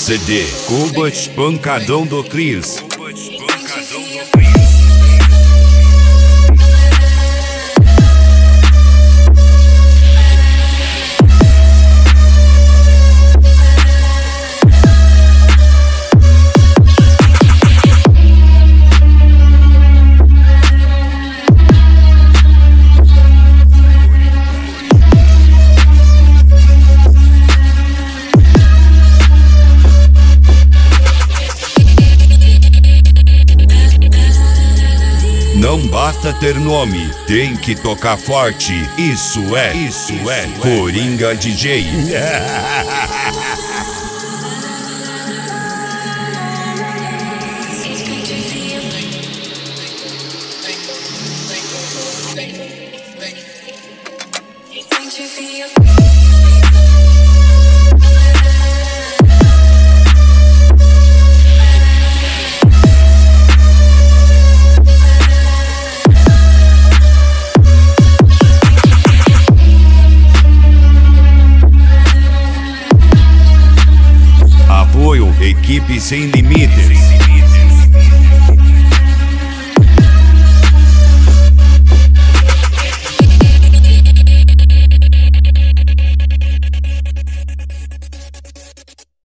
CD Cubas Pancadão do Cris. Não basta ter nome, tem que tocar forte. Isso é Coringa DJ. Apoio Equipe Sem Limites.